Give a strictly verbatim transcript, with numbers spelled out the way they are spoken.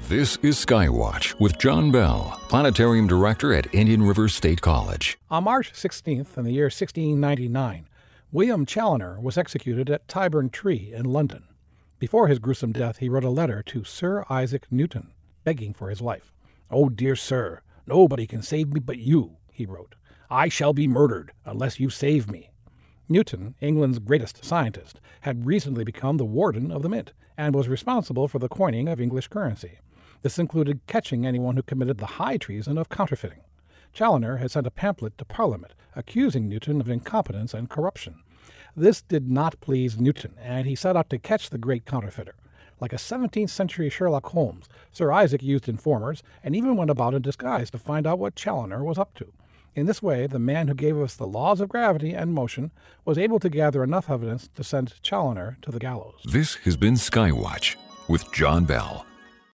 This is Skywatch with John Bell, Planetarium Director at Indian River State College. On March sixteenth in the year sixteen ninety-nine, William Chaloner was executed at Tyburn Tree in London. Before his gruesome death, he wrote a letter to Sir Isaac Newton, begging for his life. "Oh, dear sir, nobody can save me but you," he wrote. "I shall be murdered unless you save me." Newton, England's greatest scientist, had recently become the warden of the Mint and was responsible for the coining of English currency. This included catching anyone who committed the high treason of counterfeiting. Chaloner had sent a pamphlet to Parliament accusing Newton of incompetence and corruption. This did not please Newton, and he set out to catch the great counterfeiter. Like a seventeenth century Sherlock Holmes, Sir Isaac used informers and even went about in disguise to find out what Chaloner was up to. In this way, the man who gave us the laws of gravity and motion was able to gather enough evidence to send Chaloner to the gallows. This has been Skywatch with John Bell.